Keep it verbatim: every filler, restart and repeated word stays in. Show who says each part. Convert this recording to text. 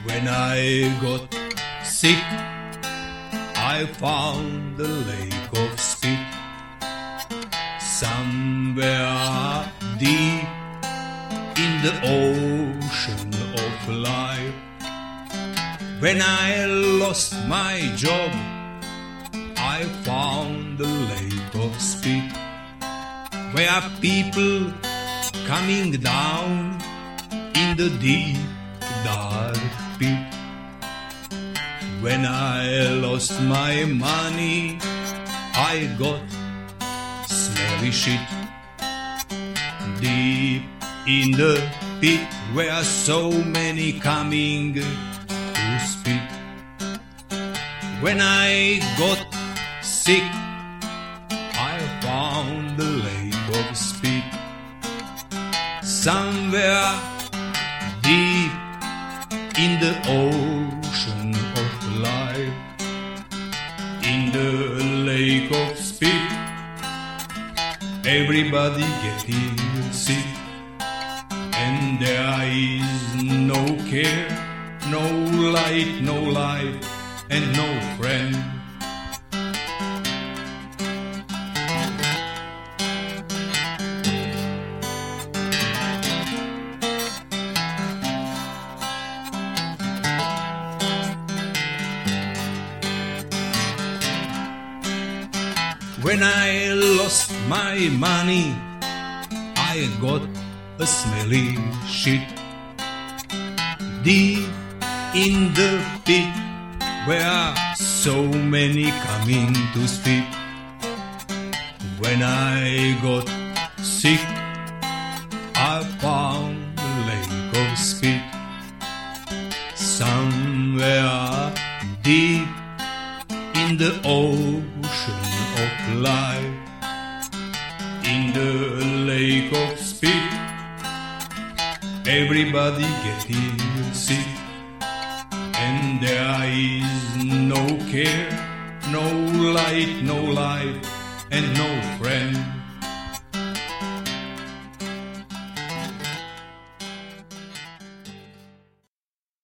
Speaker 1: When I got sick, I found the lake of spit, somewhere deep in the ocean of life. When I lost my job, I found the lake of spit, where people coming down in the deep dark pit. When I lost my money, I got smelly shit, deep in the pit where so many coming to spit. When I got sick, I found the lake of spit, somewhere deep in the ocean of life. In the lake of spit, everybody getting sick, and there is no care, no light, no life, and no friend. When I lost my money, I got a smelly shit, deep in the pit where so many coming to spit. When I got sick, I found the lake of spit, somewhere deep in the ocean of life. In the lake of spit, everybody getting sick, and there is no care, no light, no life, and no friend.